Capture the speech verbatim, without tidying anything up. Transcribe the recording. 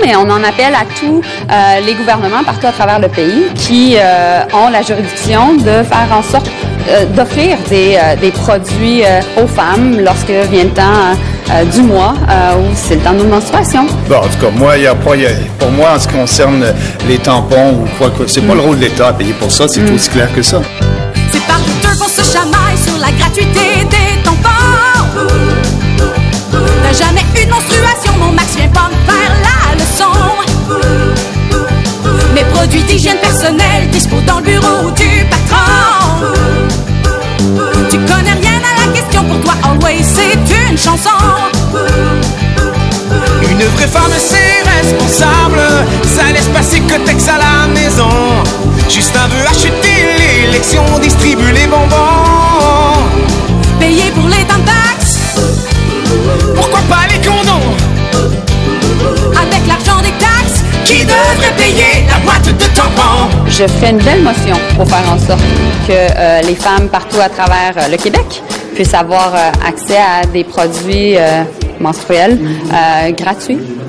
mais on en appelle à tous euh, les gouvernements partout à travers le pays qui euh, ont la juridiction de faire en sorte euh, d'offrir des, euh, des produits euh, aux femmes lorsque vient le temps euh, du mois euh, ou c'est le temps de nos menstruations. Bon, en tout cas, moi, il y a pas, y a, pour moi, en ce qui concerne les tampons ou quoi que c'est mm. pas le rôle de l'État à payer pour ça, c'est mm. aussi clair que ça. C'est pas douteux qu'on se chamaille sur la gratuité des tampons. T'as jamais eu de menstruation, mon Max vient pas me faire la leçon. Mes produits d'hygiène personnelle dispo dans le bureau du patron. Tu connais rien à la question, pour toi Always c'est une chanson. Une vraie femme c'est responsable, ça laisse passer que texte à la maison. Justin veut acheter l'élection, distribue les bonbons. Payer pour les tampax, pourquoi pas les condoms? Avec l'argent des taxes, qui devrait payer la boîte de tampons? Je ferai une belle motion pour faire en sorte que euh, les femmes partout à travers euh, le Québec puissent avoir euh, accès à des produits euh, menstruels euh, gratuits.